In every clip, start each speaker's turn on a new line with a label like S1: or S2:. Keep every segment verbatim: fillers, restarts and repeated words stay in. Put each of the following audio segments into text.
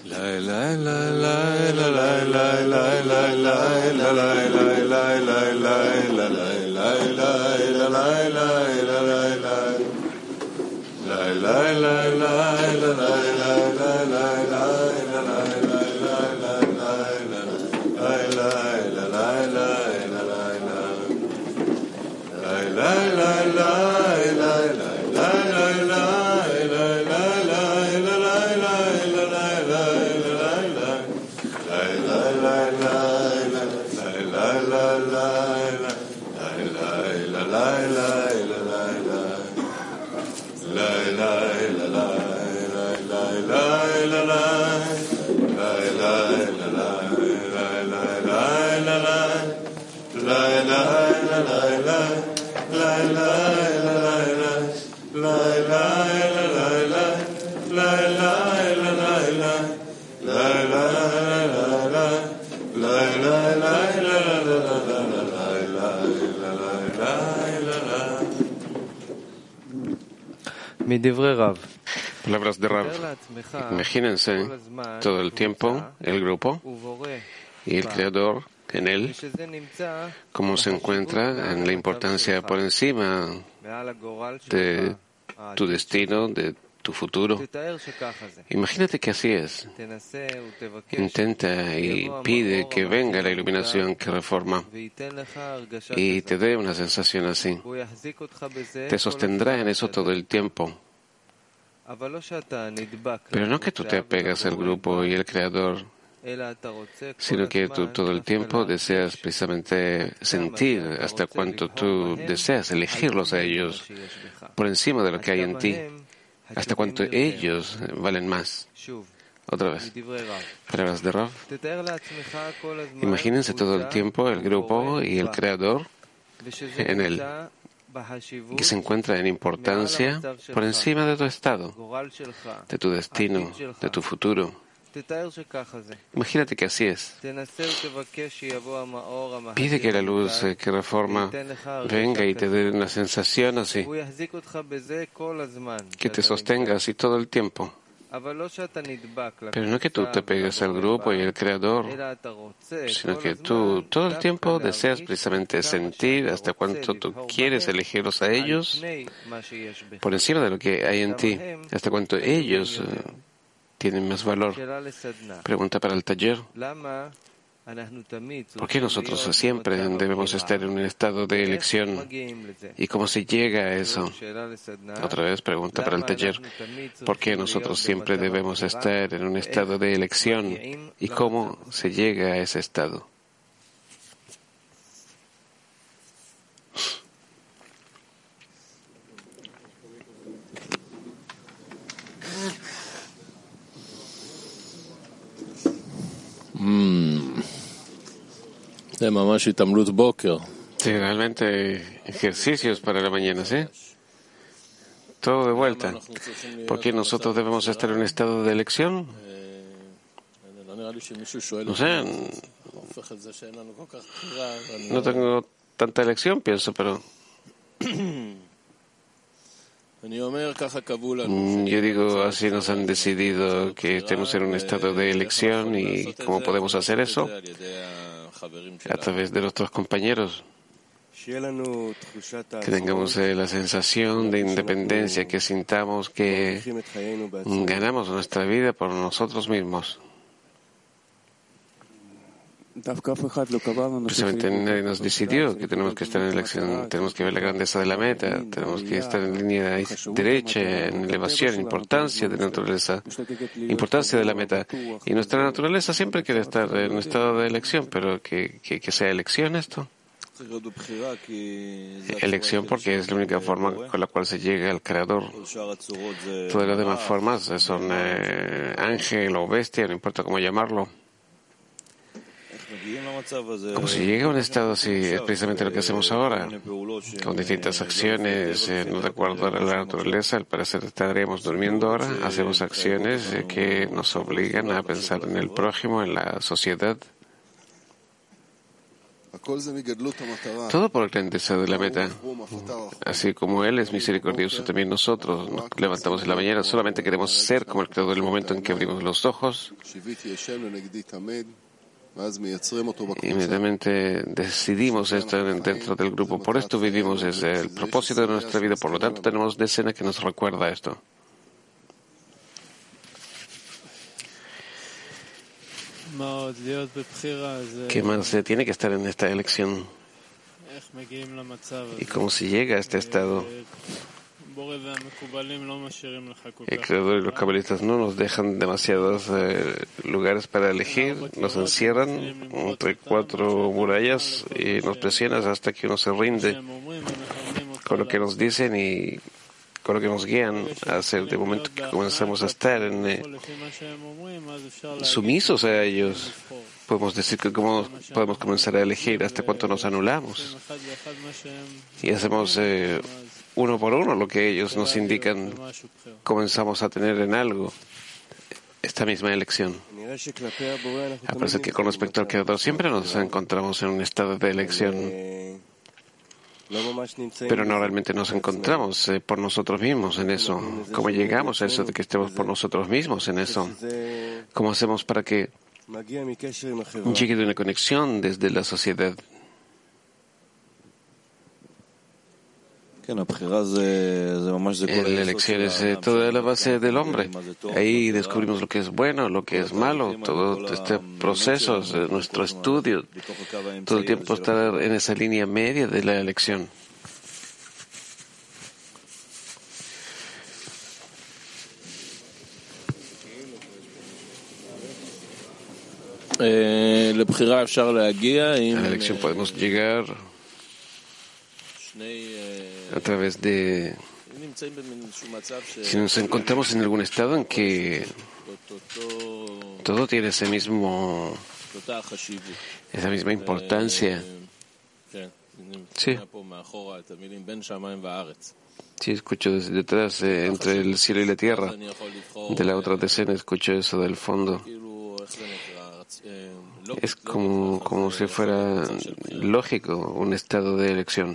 S1: Palabras de Rav. Imagínense todo el tiempo el grupo y el Creador en él, cómo se encuentra en la importancia por encima de tu destino, de tu futuro. Imagínate que así es. Intenta y pide que venga la iluminación que reforma y te dé una sensación así. Te sostendrá en eso todo el tiempo. Pero no que tú te apegas al grupo y al Creador, sino que tú todo el tiempo deseas precisamente sentir hasta cuánto tú deseas elegirlos a ellos por encima de lo que hay en ti, hasta cuánto ellos valen más. Otra vez, palabras de Rav. Imagínense todo el tiempo el grupo y el Creador en él, que se encuentra en importancia por encima de tu estado, de tu destino, de tu futuro. Imagínate que así es. Pide que la luz que reforma venga y te dé una sensación así, que te sostenga así todo el tiempo. Pero no que tú te pegues al grupo y al Creador, sino que tú todo el tiempo deseas precisamente sentir hasta cuánto tú quieres elegirlos a ellos por encima de lo que hay en ti, hasta cuánto ellos uh, tienen más valor. Pregunta para el taller. ¿Por qué nosotros siempre debemos estar en un estado de elección? ¿Y cómo se llega a eso? Otra vez, pregunta para el taller. ¿Por qué nosotros siempre debemos estar en un estado de elección? ¿Y cómo se llega a ese estado?
S2: Mm.
S1: Sí, realmente ejercicios para la mañana, ¿sí? Todo de vuelta. ¿Por qué nosotros debemos estar en un estado de elección? No sé, no tengo tanta elección, pienso, pero yo digo, así nos han decidido que estemos en un estado de elección. ¿Y cómo podemos hacer eso? A través de nuestros compañeros. Que tengamos eh, la sensación de independencia, que sintamos que ganamos nuestra vida por nosotros mismos. Precisamente nadie nos decidió que tenemos que estar en elección, tenemos que ver la grandeza de la meta, tenemos que estar en línea derecha, en elevación, en importancia de naturaleza, importancia de la meta. Y nuestra naturaleza siempre quiere estar en un estado de elección, pero que, que, que sea elección esto. Elección porque es la única forma con la cual se llega al Creador. Todas las demás formas son eh, ángel o bestia, no importa cómo llamarlo. Como se llega a un estado así, es precisamente lo que hacemos ahora, con distintas acciones, eh, no de acuerdo a la naturaleza. Al parecer estaríamos durmiendo ahora, hacemos acciones eh, que nos obligan a pensar en el prójimo, en la sociedad. Todo por la grandeza de la meta. Así como Él es misericordioso, también nosotros nos levantamos en la mañana, solamente queremos ser como el Creador del momento en que abrimos los ojos. Inmediatamente decidimos estar dentro del grupo. Por esto vivimos, es el propósito de nuestra vida. Por lo tanto, tenemos decena que nos recuerda esto. ¿Qué más se tiene que estar en esta elección? ¿Y cómo se llega a este estado? El Creador y los cabalistas no nos dejan demasiados eh, lugares para elegir, nos encierran entre cuatro murallas y nos presionan hasta que uno se rinde con lo que nos dicen y con lo que nos guían a hacer. De momento que comenzamos a estar en, eh, sumisos a ellos, podemos decir que cómo podemos comenzar a elegir, hasta cuánto nos anulamos y hacemos eh, uno por uno lo que ellos nos indican, comenzamos a tener en algo esta misma elección. Parece que con respecto al Creador siempre nos encontramos en un estado de elección, pero no realmente nos encontramos eh, por nosotros mismos en eso. ¿Cómo llegamos a eso de que estemos por nosotros mismos en eso? ¿Cómo hacemos para que llegue de una conexión desde la sociedad? La elección es eh, toda la base del hombre. Ahí descubrimos lo que es bueno, lo que es malo, todo este proceso, nuestro estudio, todo el tiempo estar en esa línea media de la elección. A la elección podemos llegar a través de, si nos encontramos en algún estado en que todo tiene ese mismo, esa misma importancia. Sí, sí, escucho desde detrás, eh, entre el cielo y la tierra. De la otra decena escucho eso del fondo. Es como, como si fuera lógico un estado de elección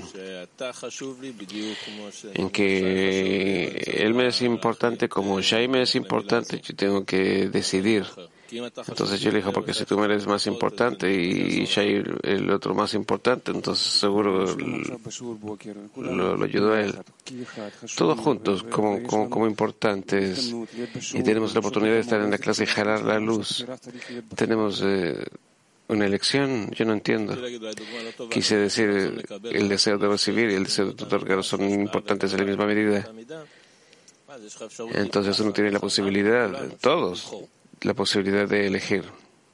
S1: en que él me es importante como Shai me es importante, yo tengo que decidir. Entonces yo le digo, porque si tú me eres más importante y Shai el otro más importante, entonces seguro lo, lo ayudo a él. Todos juntos como, como, como importantes, y tenemos la oportunidad de estar en la clase y jalar la luz. Tenemos eh, una elección, yo no entiendo. Quise decir, el deseo de recibir y el deseo de otorgar son importantes en la misma medida. Entonces uno tiene la posibilidad, todos, la posibilidad de elegir.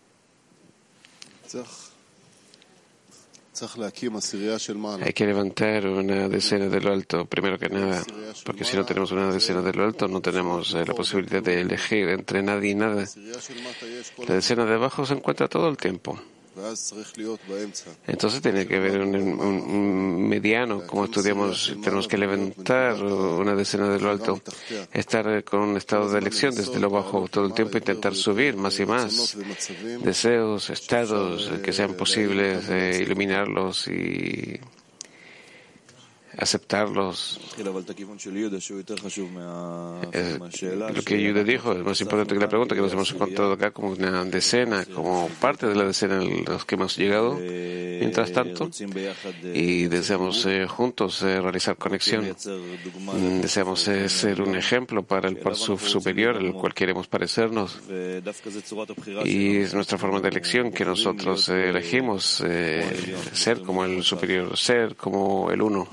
S1: Hay que levantar una decena de lo alto, primero que nada, porque si no tenemos una decena de lo alto, no tenemos eh, la posibilidad de elegir entre nadie y nada. La decena de abajo se encuentra todo el tiempo. Entonces tiene que haber un, un, un mediano, como estudiamos, tenemos que levantar una decena de lo alto, estar con un estado de elección desde lo bajo todo el tiempo, intentar subir más y más deseos, estados que sean posibles, eh, iluminarlos y aceptarlos. Eh, lo que Yuda dijo es más importante que la pregunta, que nos hemos encontrado acá como una decena, como parte de la decena en los que hemos llegado. Mientras tanto, y deseamos eh, juntos eh, realizar conexión, deseamos eh, ser un ejemplo para el par superior al cual queremos parecernos, y es nuestra forma de elección que nosotros eh, elegimos eh, ser como el superior, ser como el uno.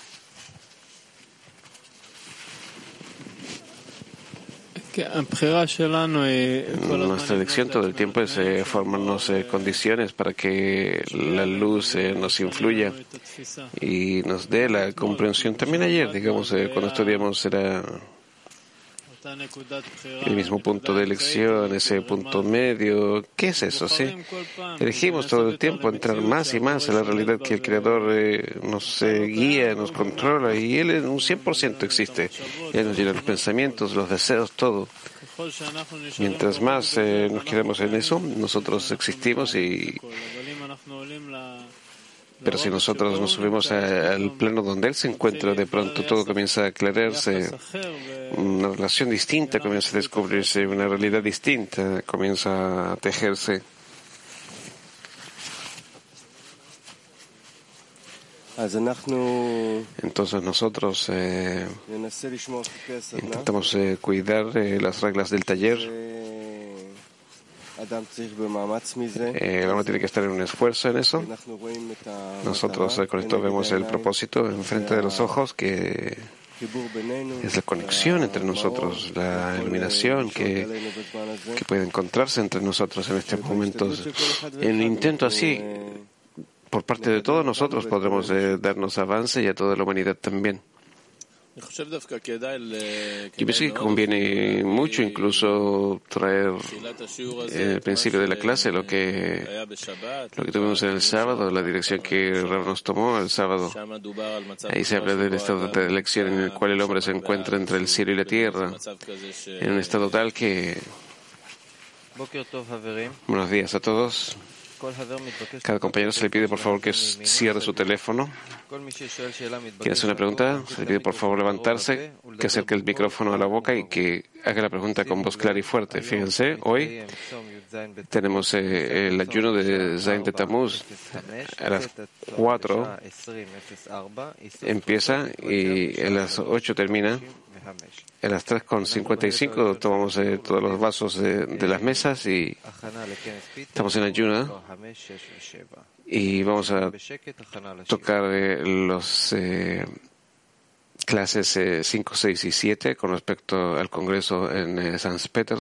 S1: Nuestra elección todo el tiempo es eh, formarnos eh, condiciones para que la luz eh, nos influya y nos dé la comprensión. También ayer, digamos, eh, cuando estudiamos era el mismo punto de elección, ese punto medio. ¿Qué es eso? Sí, elegimos todo el tiempo entrar más y más a la realidad que el Creador eh, nos eh, guía, nos controla, y Él en un cien por ciento existe. Él nos llena los pensamientos, los deseos, todo. Mientras más eh, nos quedamos en eso, nosotros existimos, y Pero si nosotros nos subimos a, al plano donde Él se encuentra, de pronto todo comienza a aclararse, una relación distinta comienza a descubrirse, una realidad distinta comienza a tejerse. Entonces nosotros eh, intentamos eh, cuidar eh, las reglas del taller. Eh, el hombre tiene que estar en un esfuerzo en eso. Nosotros eh, con esto vemos el propósito enfrente de los ojos, que es la conexión entre nosotros, la iluminación que, que puede encontrarse entre nosotros en estos momentos. En un intento así, por parte de todos nosotros podremos eh, darnos avance y a toda la humanidad también. Yo pienso que conviene mucho incluso traer en el principio de la clase lo que, lo que tuvimos en el sábado, la dirección que Rav nos tomó el sábado. Ahí se habla del estado de elección en el cual el hombre se encuentra entre el cielo y la tierra, en un estado tal que... Buenos días a todos. Cada compañero se le pide por favor que cierre su teléfono. ¿Quiere hacer una pregunta? Se le pide por favor levantarse, que acerque el micrófono a la boca y que haga la pregunta con voz clara y fuerte. Fíjense, hoy tenemos eh, el ayuno de Zayin de Tammuz. A las cuatro empieza y a las ocho termina. A las tres con cincuenta y cinco tomamos eh, todos los vasos de, de las mesas y estamos en ayuno y vamos a tocar eh, los eh, clases eh, cinco, seis y siete con respecto al Congreso en eh, San Petersburgo.